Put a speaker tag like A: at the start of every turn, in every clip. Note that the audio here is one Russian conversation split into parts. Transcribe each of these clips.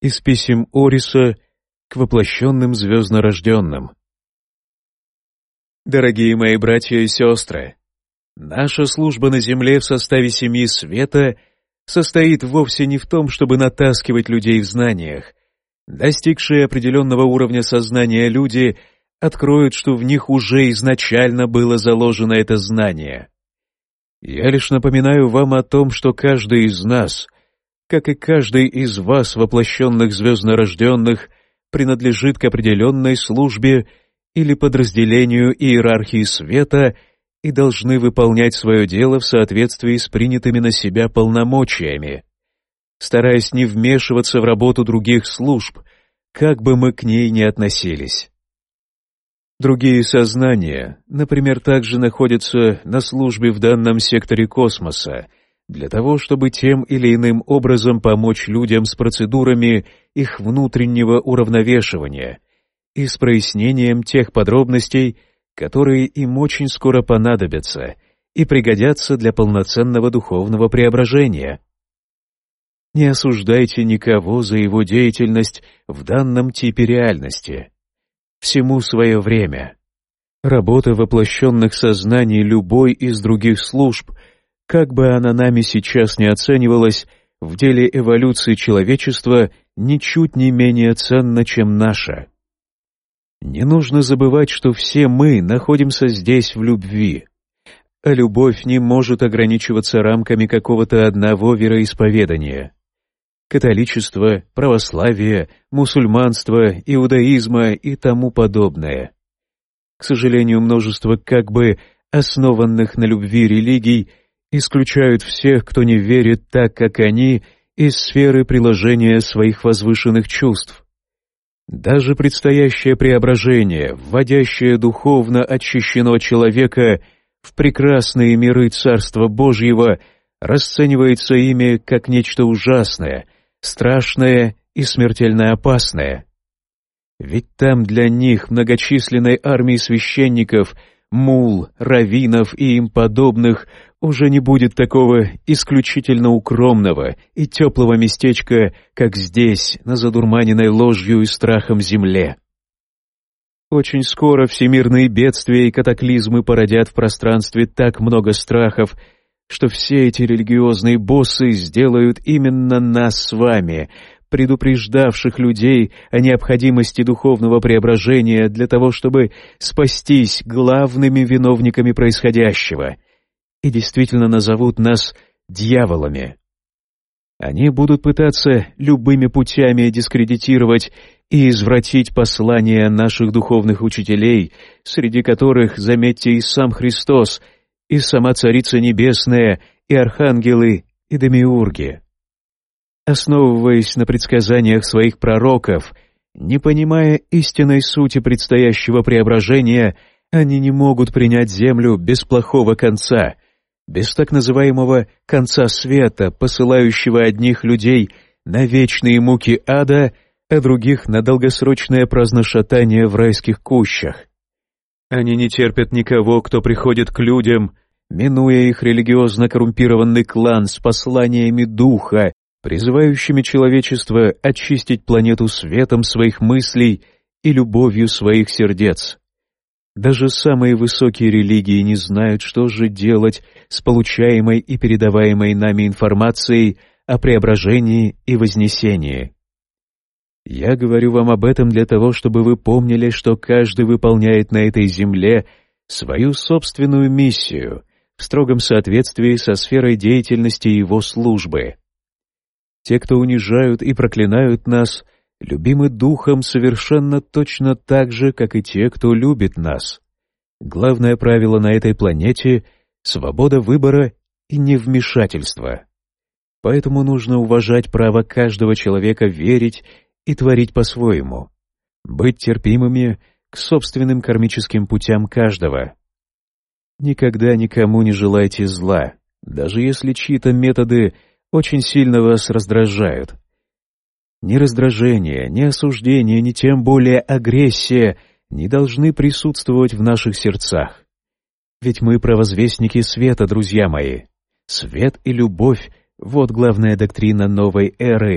A: Из писем Ориса к воплощенным звезднорожденным. Дорогие мои братья и сестры, наша служба на земле в составе семьи света состоит вовсе не в том, чтобы натаскивать людей в знаниях. Достигшие определенного уровня сознания люди откроют, что в них уже изначально было заложено это знание. Я лишь напоминаю вам о том, что каждый из нас, как и каждый из вас, воплощенных звезднорожденных, принадлежит к определенной службе или подразделению иерархии света и должны выполнять свое дело в соответствии с принятыми на себя полномочиями, стараясь не вмешиваться в работу других служб, как бы мы к ней ни относились. Другие сознания, например, также находятся на службе в данном секторе космоса, для того, чтобы тем или иным образом помочь людям с процедурами их внутреннего уравновешивания и с прояснением тех подробностей, которые им очень скоро понадобятся и пригодятся для полноценного духовного преображения. Не осуждайте никого за его деятельность в данном типе реальности. Всему свое время. Работа воплощенных сознаний любой из других служб, как бы она нами сейчас не оценивалась, в деле эволюции человечества ничуть не менее ценна, чем наша. Не нужно забывать, что все мы находимся здесь в любви, а любовь не может ограничиваться рамками какого-то одного вероисповедания. Католичество, православие, мусульманство, иудаизма и тому подобное. К сожалению, множество как бы основанных на любви религий исключают всех, кто не верит так, как они, из сферы приложения своих возвышенных чувств. Даже предстоящее преображение, вводящее духовно очищенного человека в прекрасные миры Царства Божьего, расценивается ими как нечто ужасное, страшное и смертельно опасное. Ведь там для них многочисленной армии священников, мул, раввинов и им подобных уже не будет такого исключительно укромного и теплого местечка, как здесь, на задурманенной ложью и страхом земле. Очень скоро всемирные бедствия и катаклизмы породят в пространстве так много страхов, что все эти религиозные боссы сделают именно нас с вами, предупреждавших людей о необходимости духовного преображения для того, чтобы спастись главными виновниками происходящего, и действительно назовут нас дьяволами. Они будут пытаться любыми путями дискредитировать и извратить послания наших духовных учителей, среди которых, заметьте, и сам Христос, и сама Царица Небесная, и архангелы, и демиурги. Основываясь на предсказаниях своих пророков, не понимая истинной сути предстоящего преображения, они не могут принять землю без плохого конца, без так называемого «конца света», посылающего одних людей на вечные муки ада, а других на долгосрочное праздношатание в райских кущах. Они не терпят никого, кто приходит к людям, минуя их религиозно коррумпированный клан с посланиями духа, призывающими человечество очистить планету светом своих мыслей и любовью своих сердец. Даже самые высокие религии не знают, что же делать с получаемой и передаваемой нами информацией о преображении и вознесении. Я говорю вам об этом для того, чтобы вы помнили, что каждый выполняет на этой земле свою собственную миссию в строгом соответствии со сферой деятельности его службы. Те, кто унижают и проклинают нас, любимы Духом совершенно точно так же, как и те, кто любит нас. Главное правило на этой планете — свобода выбора и невмешательство. Поэтому нужно уважать право каждого человека верить и творить по-своему, быть терпимыми к собственным кармическим путям каждого. Никогда никому не желайте зла, даже если чьи-то методы очень сильно вас раздражают. Ни раздражение, ни осуждение, ни тем более агрессия не должны присутствовать в наших сердцах. Ведь мы провозвестники света, друзья мои. Свет и любовь — вот главная доктрина новой эры,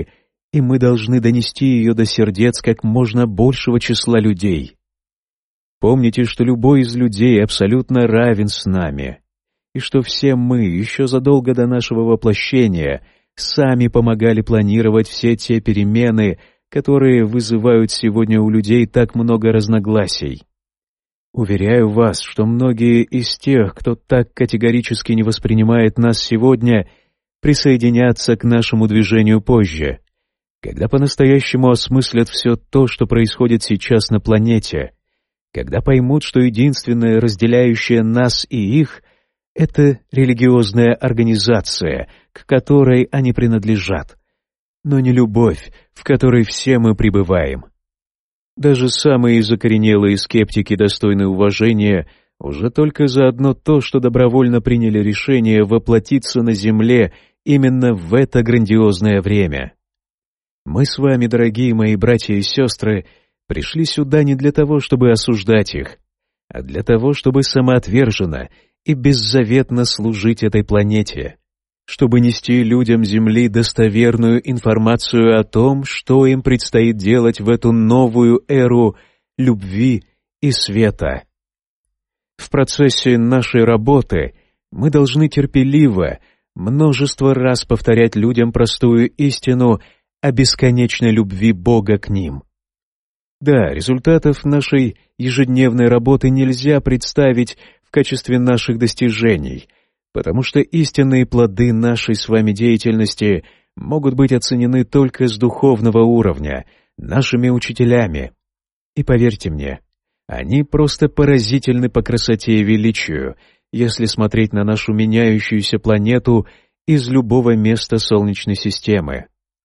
A: и мы должны донести ее до сердец как можно большего числа людей. Помните, что любой из людей абсолютно равен с нами, и что все мы, еще задолго до нашего воплощения, сами помогали планировать все те перемены, которые вызывают сегодня у людей так много разногласий. Уверяю вас, что многие из тех, кто так категорически не воспринимает нас сегодня, присоединятся к нашему движению позже, когда по-настоящему осмыслят все то, что происходит сейчас на планете, когда поймут, что единственное разделяющее нас и их — это религиозная организация, к которой они принадлежат, но не любовь, в которой все мы пребываем. Даже самые закоренелые скептики достойны уважения уже только за одно то, что добровольно приняли решение воплотиться на Земле именно в это грандиозное время. Мы с вами, дорогие мои братья и сестры, пришли сюда не для того, чтобы осуждать их, а для того, чтобы самоотверженно и беззаветно служить этой планете, чтобы нести людям Земли достоверную информацию о том, что им предстоит делать в эту новую эру любви и света. В процессе нашей работы мы должны терпеливо, множество раз повторять людям простую истину о бесконечной любви Бога к ним. Да, результатов нашей ежедневной работы нельзя представить в качестве наших достижений, потому что истинные плоды нашей с вами деятельности могут быть оценены только с духовного уровня, нашими учителями. И поверьте мне, они просто поразительны по красоте и величию, если смотреть на нашу меняющуюся планету из любого места Солнечной системы.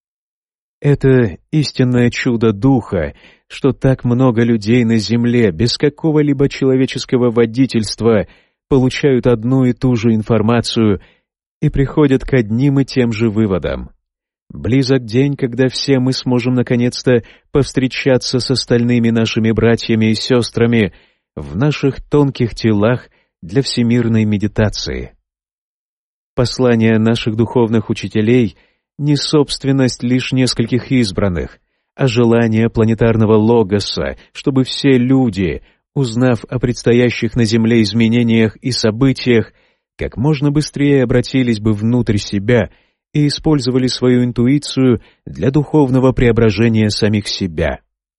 A: Это истинное чудо духа, что так много людей на Земле без какого-либо человеческого водительства получают одну и ту же информацию и приходят к одним и тем же выводам. Близок день, когда все мы сможем наконец-то повстречаться с остальными нашими братьями и сестрами в наших тонких телах для всемирной медитации. Послание наших духовных учителей — не собственность лишь нескольких избранных, а желание планетарного логоса, чтобы все люди, узнав о предстоящих на Земле изменениях и событиях, как можно быстрее обратились бы внутрь себя и использовали свою интуицию для духовного преображения самих себя.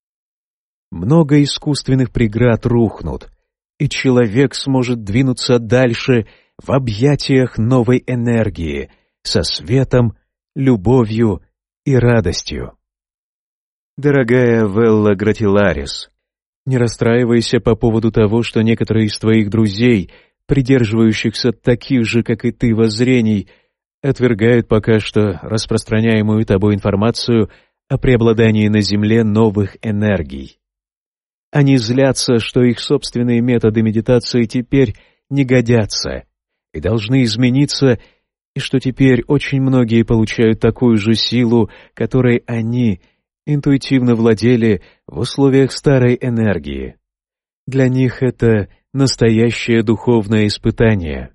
A: Много искусственных преград рухнут, и человек сможет двинуться дальше в объятиях новой энергии, со светом, любовью и радостью. Дорогая Велла Гратиларис, не расстраивайся по поводу того, что некоторые из твоих друзей, придерживающихся таких же, как и ты, воззрений, отвергают пока что распространяемую тобой информацию о преобладании на Земле новых энергий. Они злятся, что их собственные методы медитации теперь не годятся и должны измениться, и что теперь очень многие получают такую же силу, которой они интуитивно владели в условиях старой энергии. Для них это настоящее духовное испытание.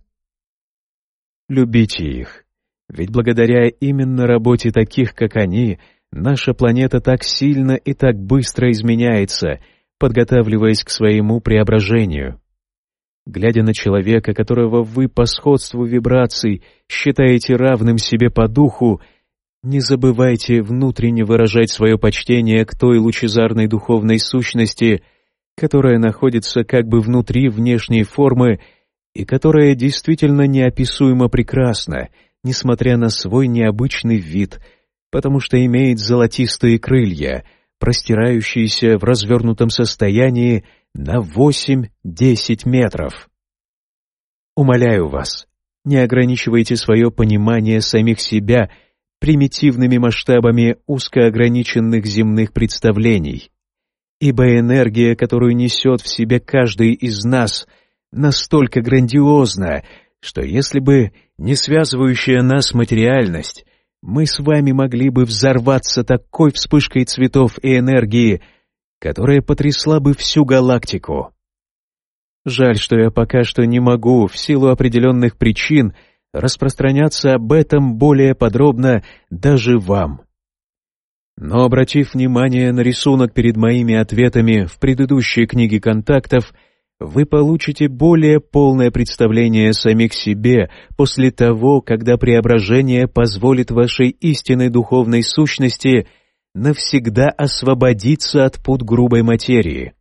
A: Любите их, ведь благодаря именно работе таких, как они, наша планета так сильно и так быстро изменяется, подготавливаясь к своему преображению. Глядя на человека, которого вы по сходству вибраций считаете равным себе по духу, не забывайте внутренне выражать свое почтение к той лучезарной духовной сущности, которая находится как бы внутри внешней формы и которая действительно неописуемо прекрасна, несмотря на свой необычный вид, потому что имеет золотистые крылья, простирающиеся в развернутом состоянии на 8-10 метров. Умоляю вас, не ограничивайте свое понимание самих себя примитивными масштабами узкоограниченных земных представлений, ибо энергия, которую несет в себе каждый из нас, настолько грандиозна, что если бы не связывающая нас материальность, мы с вами могли бы взорваться такой вспышкой цветов и энергии, которая потрясла бы всю галактику. Жаль, что я пока что не могу, в силу определенных причин, распространяться об этом более подробно даже вам. Но, обратив внимание на рисунок перед моими ответами в предыдущей книге контактов, вы получите более полное представление о самих себе после того, когда преображение позволит вашей истинной духовной сущности навсегда освободиться от пут грубой материи.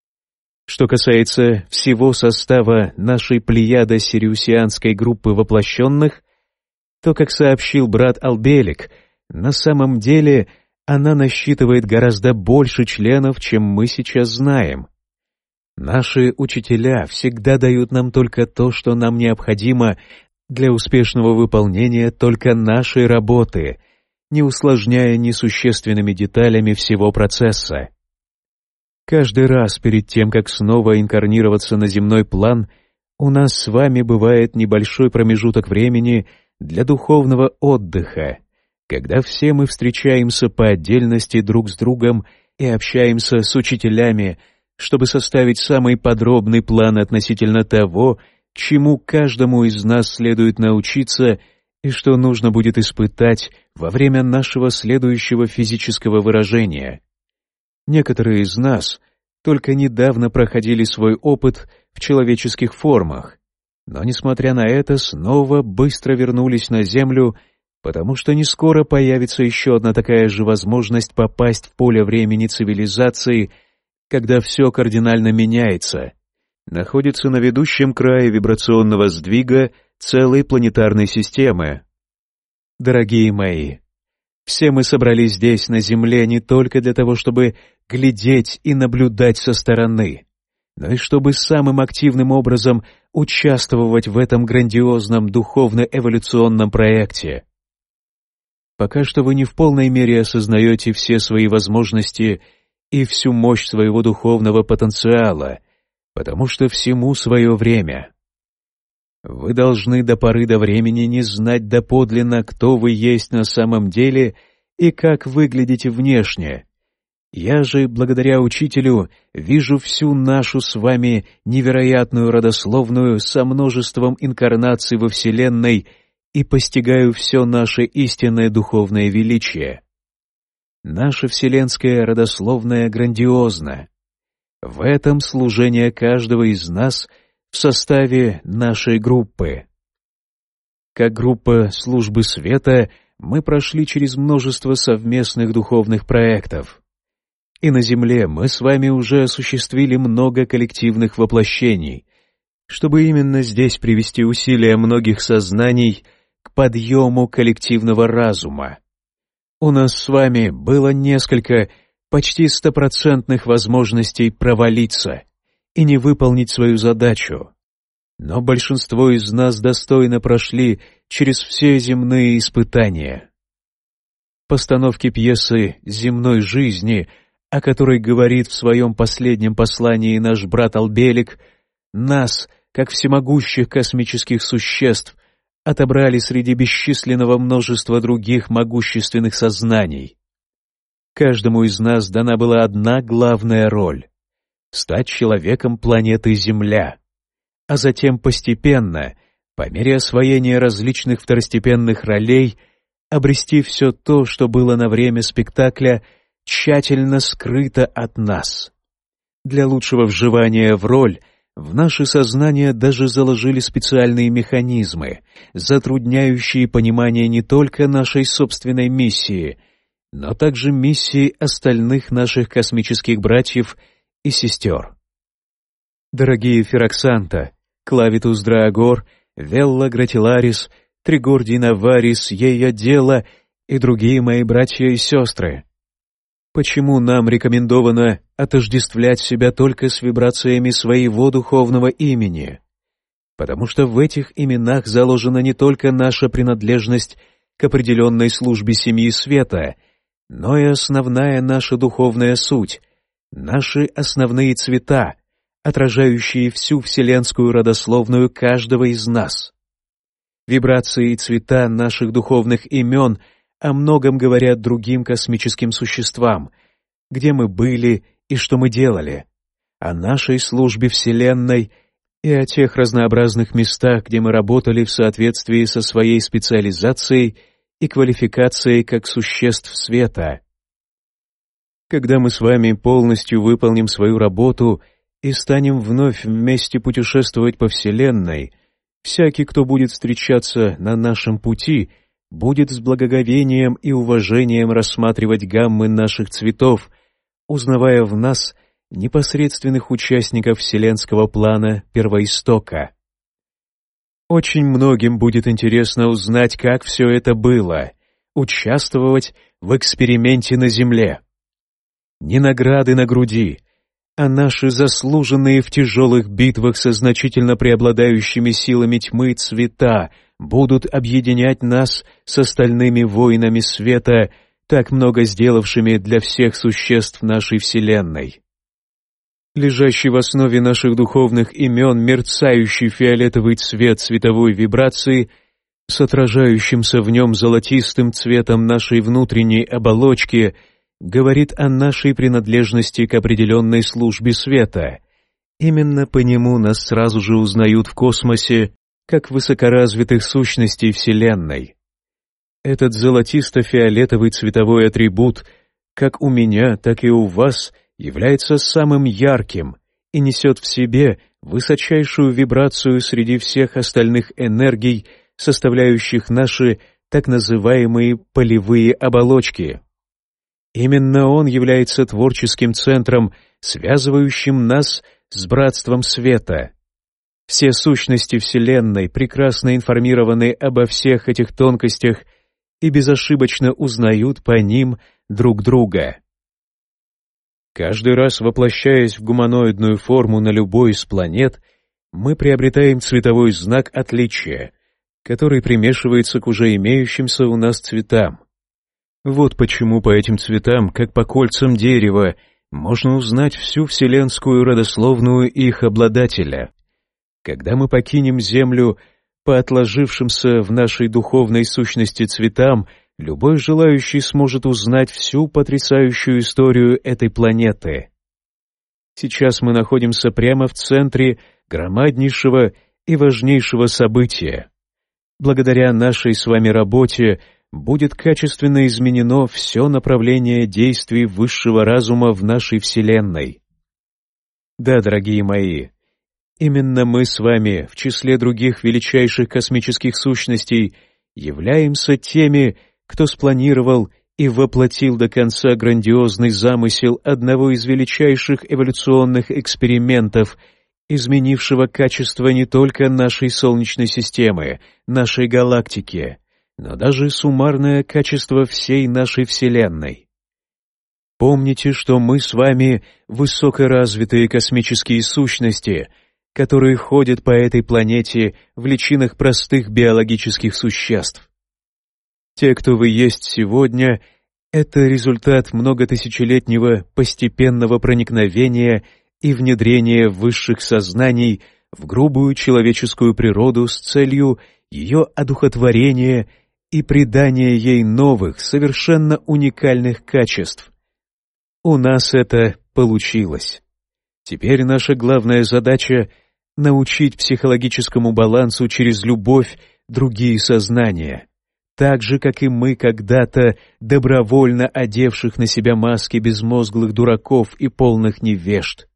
A: Что касается всего состава нашей плеядо-сириусианской группы воплощенных, то, как сообщил брат Албелик, на самом деле она насчитывает гораздо больше членов, чем мы сейчас знаем. Наши учителя всегда дают нам только то, что нам необходимо для успешного выполнения только нашей работы, не усложняя несущественными деталями всего процесса. Каждый раз перед тем, как снова инкарнироваться на земной план, у нас с вами бывает небольшой промежуток времени для духовного отдыха, когда все мы встречаемся по отдельности друг с другом и общаемся с учителями, чтобы составить самый подробный план относительно того, чему каждому из нас следует научиться и что нужно будет испытать во время нашего следующего физического выражения. Некоторые из нас только недавно проходили свой опыт в человеческих формах, но, несмотря на это, снова быстро вернулись на Землю, потому что не скоро появится еще одна такая же возможность попасть в поле времени цивилизации, когда все кардинально меняется, находится на ведущем крае вибрационного сдвига целой планетарной системы. Дорогие мои, все мы собрались здесь, на Земле, не только для того, чтобы глядеть и наблюдать со стороны, но и чтобы самым активным образом участвовать в этом грандиозном духовно-эволюционном проекте. Пока что вы не в полной мере осознаете все свои возможности и всю мощь своего духовного потенциала, потому что всему свое время. Вы должны до поры до времени не знать доподлинно, кто вы есть на самом деле и как выглядите внешне. Я же, благодаря учителю, вижу всю нашу с вами невероятную родословную со множеством инкарнаций во Вселенной и постигаю все наше истинное духовное величие. Наша вселенская родословная грандиозна. В этом служение каждого из нас в составе нашей группы. Как группа службы света мы прошли через множество совместных духовных проектов. И на Земле мы с вами уже осуществили много коллективных воплощений, чтобы именно здесь привести усилия многих сознаний к подъему коллективного разума. У нас с вами было несколько почти 100% возможностей провалиться и не выполнить свою задачу. Но большинство из нас достойно прошли через все земные испытания. Постановки пьесы «Земной жизни», о которой говорит в своем последнем послании наш брат Албелик, нас, как всемогущих космических существ, отобрали среди бесчисленного множества других могущественных сознаний. Каждому из нас дана была одна главная роль — стать человеком планеты Земля, а затем постепенно, по мере освоения различных второстепенных ролей, обрести все то, что было на время спектакля тщательно скрыто от нас. Для лучшего вживания в роль в наше сознание даже заложили специальные механизмы, затрудняющие понимание не только нашей собственной миссии, но также миссии остальных наших космических братьев и сестер. Дорогие Фероксанта, Клавитус Драагор, Велла Гратиларис, Тригордий Наварис, Ея Дела и другие мои братья и сестры, почему нам рекомендовано отождествлять себя только с вибрациями своего духовного имени? Потому что в этих именах заложена не только наша принадлежность к определенной службе семьи света, но и основная наша духовная суть, наши основные цвета, отражающие всю вселенскую родословную каждого из нас. Вибрации и цвета наших духовных имен о многом говорят другим космическим существам, где мы были и что мы делали, о нашей службе Вселенной и о тех разнообразных местах, где мы работали в соответствии со своей специализацией и квалификацией как существ света. Когда мы с вами полностью выполним свою работу и станем вновь вместе путешествовать по Вселенной, всякий, кто будет встречаться на нашем пути, будет с благоговением и уважением рассматривать гаммы наших цветов, узнавая в нас непосредственных участников вселенского плана первоистока. Очень многим будет интересно узнать, как все это было, участвовать в эксперименте на Земле. Не награды на груди, а наши заслуженные в тяжелых битвах со значительно преобладающими силами тьмы цвета будут объединять нас с остальными воинами света, так много сделавшими для всех существ нашей Вселенной. Лежащий в основе наших духовных имен мерцающий фиолетовый цвет световой вибрации с отражающимся в нем золотистым цветом нашей внутренней оболочки говорит о нашей принадлежности к определенной службе света. Именно по нему нас сразу же узнают в космосе как высокоразвитых сущностей Вселенной. Этот золотисто-фиолетовый цветовой атрибут как у меня, так и у вас является самым ярким и несет в себе высочайшую вибрацию среди всех остальных энергий, составляющих наши так называемые полевые оболочки. Именно он является творческим центром, связывающим нас с братством света. Все сущности Вселенной прекрасно информированы обо всех этих тонкостях и безошибочно узнают по ним друг друга. Каждый раз, воплощаясь в гуманоидную форму на любой из планет, мы приобретаем цветовой знак отличия, который примешивается к уже имеющимся у нас цветам. Вот почему по этим цветам, как по кольцам дерева, можно узнать всю вселенскую родословную их обладателя. Когда мы покинем Землю, по отложившимся в нашей духовной сущности цветам, любой желающий сможет узнать всю потрясающую историю этой планеты. Сейчас мы находимся прямо в центре громаднейшего и важнейшего события. Благодаря нашей с вами работе будет качественно изменено все направление действий высшего разума в нашей Вселенной. Да, дорогие мои, именно мы с вами, в числе других величайших космических сущностей, являемся теми, кто спланировал и воплотил до конца грандиозный замысел одного из величайших эволюционных экспериментов, изменившего качество не только нашей Солнечной системы, нашей галактики, но даже суммарное качество всей нашей Вселенной. Помните, что мы с вами высокоразвитые космические сущности, которые ходят по этой планете в личинах простых биологических существ. Те, кто вы есть сегодня, это результат многотысячелетнего постепенного проникновения и внедрения высших сознаний в грубую человеческую природу с целью ее одухотворения и придания ей новых, совершенно уникальных качеств. У нас это получилось. Теперь наша главная задача — научить психологическому балансу через любовь другие сознания, так же, как и мы когда-то, добровольно одевших на себя маски безмозглых дураков и полных невежд.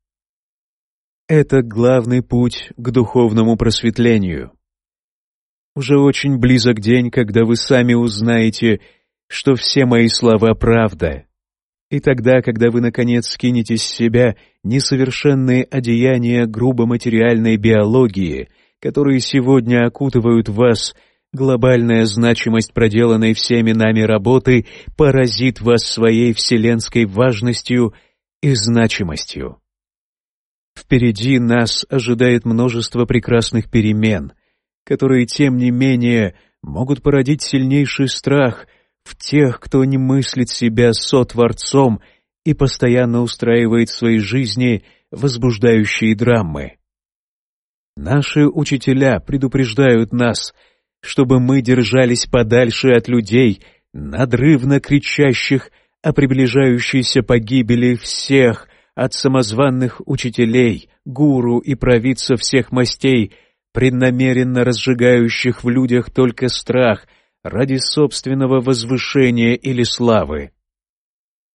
A: Это главный путь к духовному просветлению. Уже очень близок день, когда вы сами узнаете, что все мои слова — правда. И тогда, когда вы, наконец, скинете с себя несовершенные одеяния грубо материальной биологии, которые сегодня окутывают вас, глобальная значимость проделанной всеми нами работы поразит вас своей вселенской важностью и значимостью. Впереди нас ожидает множество прекрасных перемен, которые, тем не менее, могут породить сильнейший страх в тех, кто не мыслит себя сотворцом и постоянно устраивает в своей жизни возбуждающие драмы. Наши учителя предупреждают нас, чтобы мы держались подальше от людей, надрывно кричащих о приближающейся погибели всех, от самозванных учителей, гуру и провидцев всех мастей, преднамеренно разжигающих в людях только страх ради собственного возвышения или славы.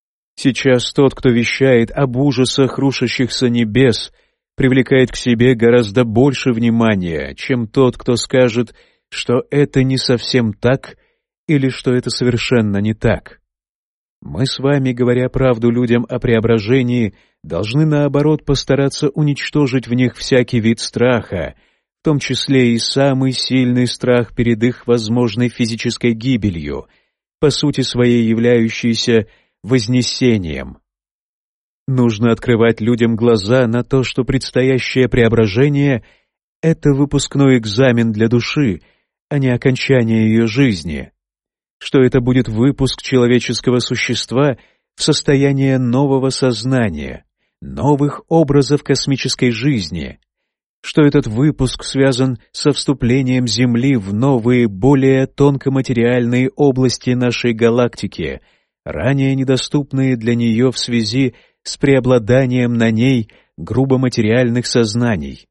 A: Сейчас тот, кто вещает об ужасах рушащихся небес, привлекает к себе гораздо больше внимания, чем тот, кто скажет, что это не совсем так или что это совершенно не так. Мы с вами, говоря правду людям о преображении, должны, наоборот, постараться уничтожить в них всякий вид страха, в том числе и самый сильный страх перед их возможной физической гибелью, по сути своей являющейся вознесением. Нужно открывать людям глаза на то, что предстоящее преображение — это выпускной экзамен для души, а не окончание ее жизни, что это будет выпуск человеческого существа в состояние нового сознания, новых образов космической жизни, что этот выпуск связан со вступлением Земли в новые, более тонкоматериальные области нашей галактики, ранее недоступные для нее в связи с преобладанием на ней грубоматериальных сознаний.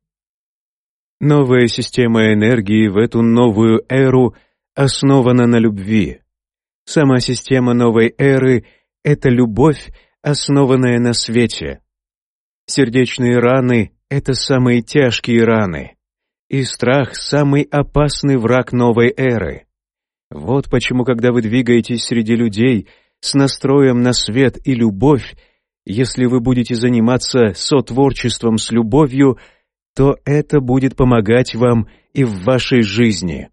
A: Новая система энергии в эту новую эру основана на любви. Сама система новой эры — это любовь, основанная на свете. Сердечные раны — это самые тяжкие раны, и страх — самый опасный враг новой эры. Вот почему, когда вы двигаетесь среди людей с настроем на свет и любовь, если вы будете заниматься сотворчеством с любовью, то это будет помогать вам и в вашей жизни.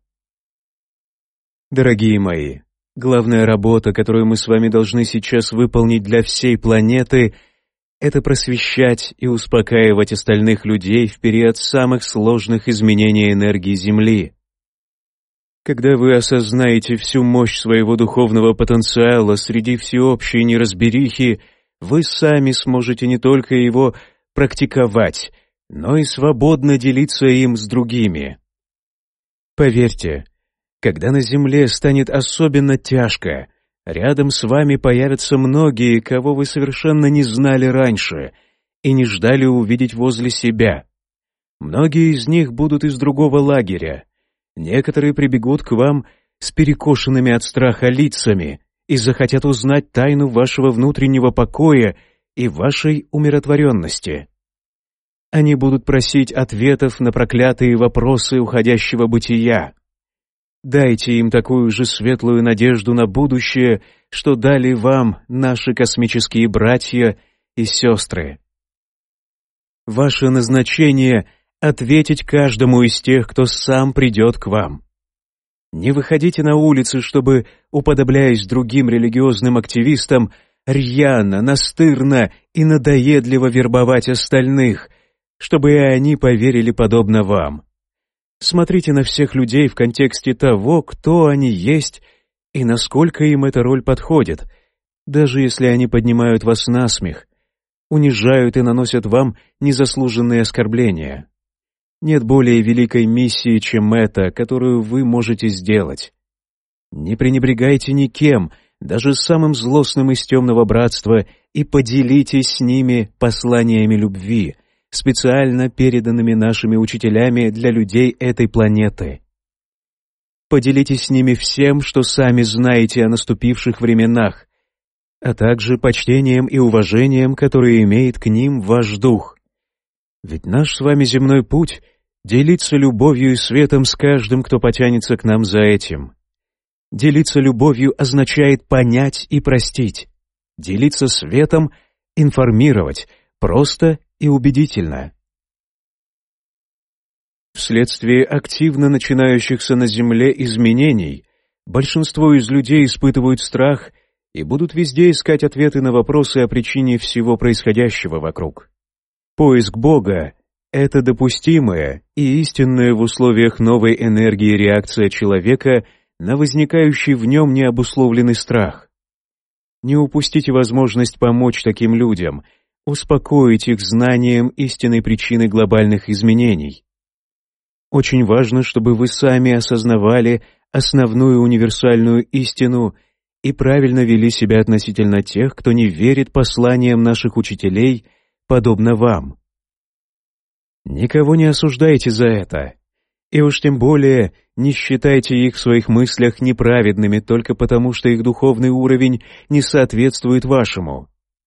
A: Дорогие мои, главная работа, которую мы с вами должны сейчас выполнить для всей планеты, это просвещать и успокаивать остальных людей в период самых сложных изменений энергии Земли. Когда вы осознаете всю мощь своего духовного потенциала среди всеобщей неразберихи, вы сами сможете не только его практиковать, но и свободно делиться им с другими. Поверьте, когда на Земле станет особенно тяжко, рядом с вами появятся многие, кого вы совершенно не знали раньше и не ждали увидеть возле себя. Многие из них будут из другого лагеря. Некоторые прибегут к вам с перекошенными от страха лицами и захотят узнать тайну вашего внутреннего покоя и вашей умиротворенности. Они будут просить ответов на проклятые вопросы уходящего бытия. Дайте им такую же светлую надежду на будущее, что дали вам наши космические братья и сестры. Ваше назначение — ответить каждому из тех, кто сам придет к вам. Не выходите на улицы, чтобы, уподобляясь другим религиозным активистам, рьяно, настырно и надоедливо вербовать остальных, чтобы и они поверили подобно вам. Смотрите на всех людей в контексте того, кто они есть и насколько им эта роль подходит, даже если они поднимают вас на смех, унижают и наносят вам незаслуженные оскорбления. Нет более великой миссии, чем эта, которую вы можете сделать. Не пренебрегайте никем, даже самым злостным из темного братства, и поделитесь с ними посланиями любви, специально переданными нашими учителями для людей этой планеты. Поделитесь с ними всем, что сами знаете о наступивших временах, а также почтением и уважением, которое имеет к ним ваш дух. Ведь наш с вами земной путь — делиться любовью и светом с каждым, кто потянется к нам за этим. Делиться любовью означает понять и простить. Делиться светом — информировать, просто и убедительно. Вследствие активно начинающихся на Земле изменений, большинство из людей испытывают страх и будут везде искать ответы на вопросы о причине всего происходящего вокруг. Поиск Бога — это допустимая и истинная в условиях новой энергии реакция человека на возникающий в нем необусловленный страх. Не упустите возможность помочь таким людям, успокоить их знанием истинной причины глобальных изменений. Очень важно, чтобы вы сами осознавали основную универсальную истину и правильно вели себя относительно тех, кто не верит посланиям наших учителей, подобно вам. Никого не осуждайте за это, и уж тем более не считайте их в своих мыслях неправедными только потому, что их духовный уровень не соответствует вашему.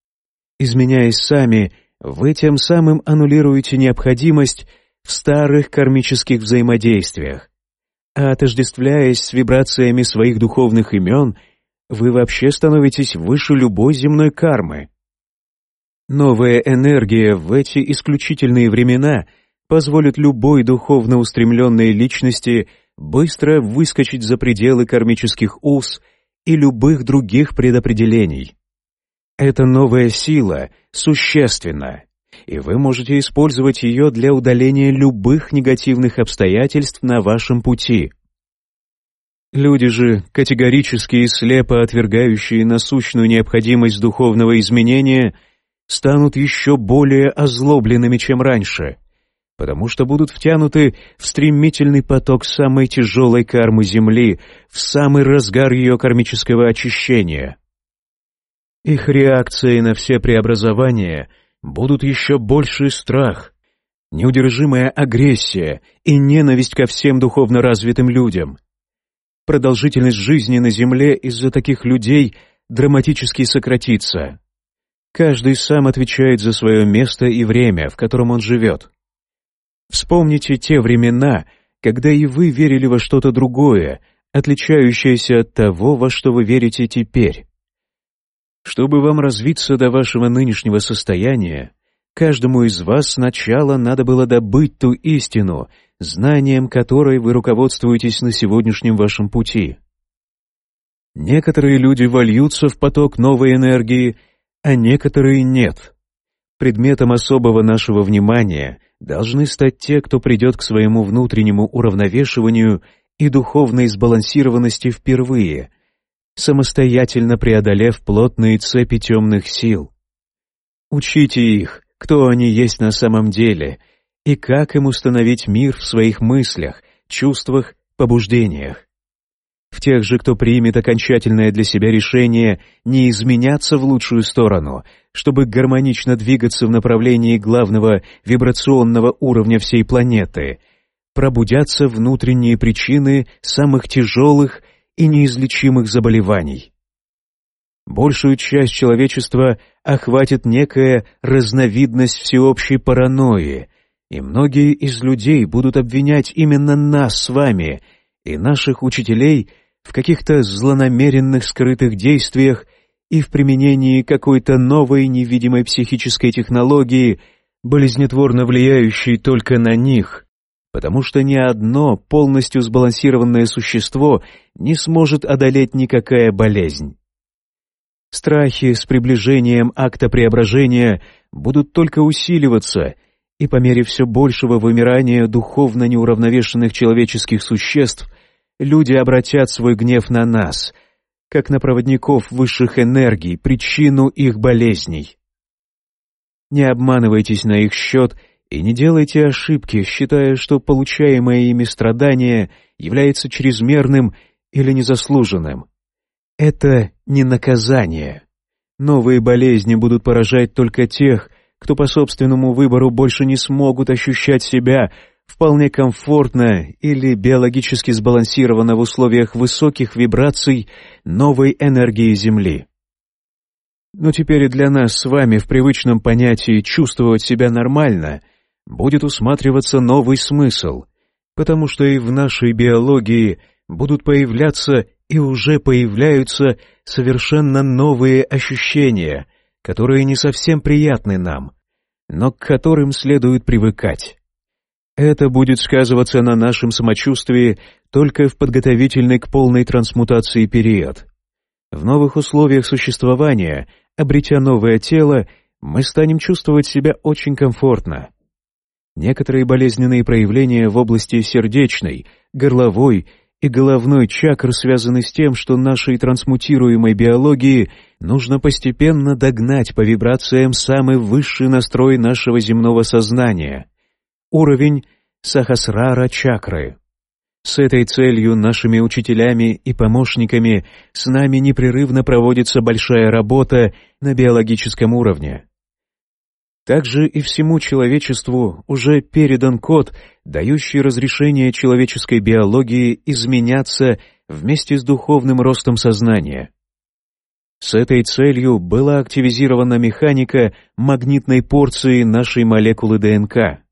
A: Изменяясь сами, вы тем самым аннулируете необходимость в старых кармических взаимодействиях. А отождествляясь с вибрациями своих духовных имен, вы вообще становитесь выше любой земной кармы. Новая энергия в эти исключительные времена позволит любой духовно устремленной личности быстро выскочить за пределы кармических уз и любых других предопределений. Эта новая сила существенна, и вы можете использовать ее для удаления любых негативных обстоятельств на вашем пути. Люди же, категорически и слепо отвергающие насущную необходимость духовного изменения, станут еще более озлобленными, чем раньше, потому что будут втянуты в стремительный поток самой тяжелой кармы Земли, в самый разгар ее кармического очищения. Их реакцией на все преобразования будут еще больший страх, неудержимая агрессия и ненависть ко всем духовно развитым людям. Продолжительность жизни на Земле из-за таких людей драматически сократится. Каждый сам отвечает за свое место и время, в котором он живет. Вспомните те времена, когда и вы верили во что-то другое, отличающееся от того, во что вы верите теперь. Чтобы вам развиться до вашего нынешнего состояния, каждому из вас сначала надо было добыть ту истину, знанием которой вы руководствуетесь на сегодняшнем вашем пути. Некоторые люди вольются в поток новой энергии, а некоторые нет. Предметом особого нашего внимания должны стать те, кто придет к своему внутреннему уравновешиванию и духовной сбалансированности впервые, самостоятельно преодолев плотные цепи темных сил. Учите их, кто они есть на самом деле, и как им установить мир в своих мыслях, чувствах, побуждениях. В тех же, кто примет окончательное для себя решение не изменяться в лучшую сторону, чтобы гармонично двигаться в направлении главного вибрационного уровня всей планеты, пробудятся внутренние причины самых тяжелых и неизлечимых заболеваний. Большую часть человечества охватит некая разновидность всеобщей паранойи, и многие из людей будут обвинять именно нас с вами и наших учителей в каких-то злонамеренных скрытых действиях и в применении какой-то новой невидимой психической технологии, болезнетворно влияющей только на них, потому что ни одно полностью сбалансированное существо не сможет одолеть никакая болезнь. Страхи с приближением акта преображения будут только усиливаться, и по мере все большего вымирания духовно неуравновешенных человеческих существ люди обратят свой гнев на нас, как на проводников высших энергий, причину их болезней. Не обманывайтесь на их счет и не делайте ошибки, считая, что получаемое ими страдание является чрезмерным или незаслуженным. Это не наказание. Новые болезни будут поражать только тех, кто по собственному выбору больше не смогут ощущать себя вполне комфортно или биологически сбалансированно в условиях высоких вибраций новой энергии Земли. Но теперь и для нас с вами в привычном понятии «чувствовать себя нормально» будет усматриваться новый смысл, потому что и в нашей биологии будут появляться и уже появляются совершенно новые ощущения, которые не совсем приятны нам, но к которым следует привыкать. Это будет сказываться на нашем самочувствии только в подготовительный к полной трансмутации период. В новых условиях существования, обретя новое тело, мы станем чувствовать себя очень комфортно. Некоторые болезненные проявления в области сердечной, горловой и головной чакр связаны с тем, что нашей трансмутируемой биологии нужно постепенно догнать по вибрациям самый высший настрой нашего земного сознания — уровень Сахасрара чакры. С этой целью нашими учителями и помощниками с нами непрерывно проводится большая работа на биологическом уровне. Также и всему человечеству уже передан код, дающий разрешение человеческой биологии изменяться вместе с духовным ростом сознания. С этой целью была активизирована механика магнитной порции нашей молекулы ДНК.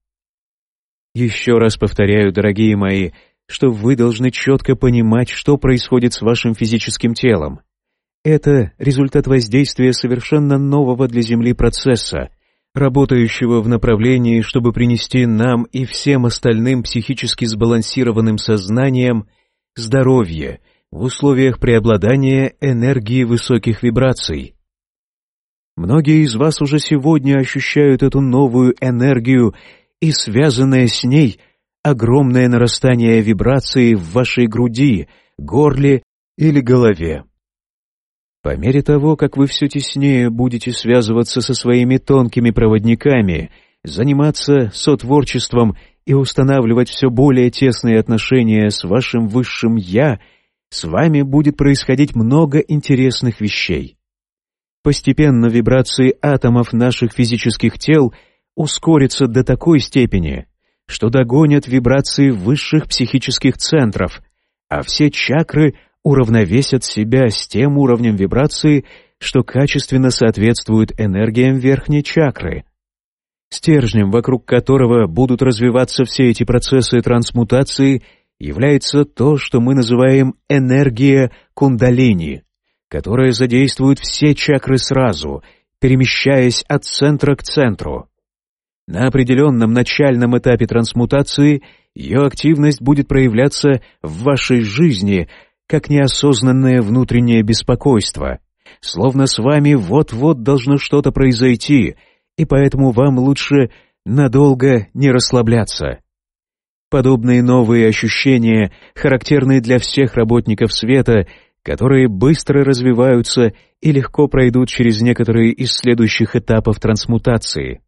A: Еще раз повторяю, дорогие мои, что вы должны четко понимать, что происходит с вашим физическим телом. Это результат воздействия совершенно нового для Земли процесса, работающего в направлении, чтобы принести нам и всем остальным психически сбалансированным сознанием здоровье в условиях преобладания энергии высоких вибраций. Многие из вас уже сегодня ощущают эту новую энергию и связанное с ней огромное нарастание вибраций в вашей груди, горле или голове. По мере того, как вы все теснее будете связываться со своими тонкими проводниками, заниматься сотворчеством и устанавливать все более тесные отношения с вашим высшим «Я», с вами будет происходить много интересных вещей. Постепенно вибрации атомов наших физических тел ускорятся до такой степени, что догонят вибрации высших психических центров, а все чакры уравновесят себя с тем уровнем вибрации, что качественно соответствует энергиям верхней чакры. Стержнем, вокруг которого будут развиваться все эти процессы трансмутации, является то, что мы называем энергия кундалини, которая задействует все чакры сразу, перемещаясь от центра к центру. На определенном начальном этапе трансмутации ее активность будет проявляться в вашей жизни как неосознанное внутреннее беспокойство, словно с вами вот-вот должно что-то произойти, и поэтому вам лучше надолго не расслабляться. Подобные новые ощущения характерны для всех работников света, которые быстро развиваются и легко пройдут через некоторые из следующих этапов трансмутации.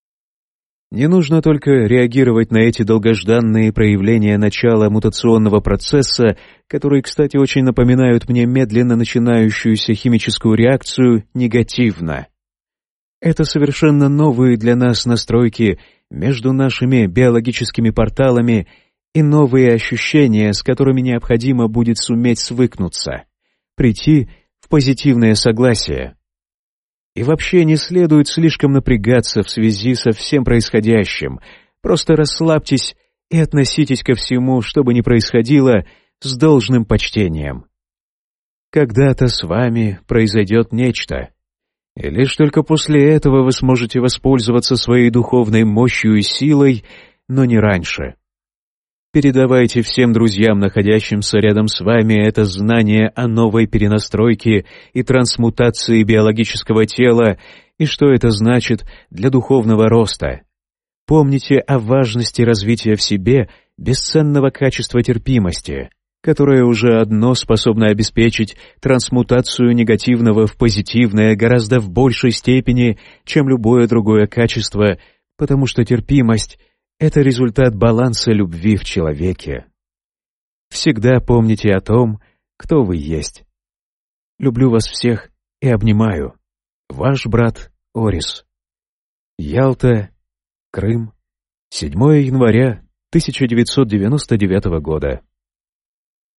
A: Не нужно только реагировать на эти долгожданные проявления начала мутационного процесса, которые, кстати, очень напоминают мне медленно начинающуюся химическую реакцию, негативно. Это совершенно новые для нас настройки между нашими биологическими порталами и новые ощущения, с которыми необходимо будет суметь свыкнуться, прийти в позитивное согласие. И вообще не следует слишком напрягаться в связи со всем происходящим, просто расслабьтесь и относитесь ко всему, что бы ни происходило, с должным почтением. Когда-то с вами произойдет нечто, и лишь только после этого вы сможете воспользоваться своей духовной мощью и силой, но не раньше. Передавайте всем друзьям, находящимся рядом с вами, это знание о новой перенастройке и трансмутации биологического тела и что это значит для духовного роста. Помните о важности развития в себе бесценного качества терпимости, которое уже одно способно обеспечить трансмутацию негативного в позитивное гораздо в большей степени, чем любое другое качество, потому что терпимость — это результат баланса любви в человеке. Всегда помните о том, кто вы есть. Люблю вас всех и обнимаю. Ваш брат Орис. Ялта, Крым, 7 января 1999 года.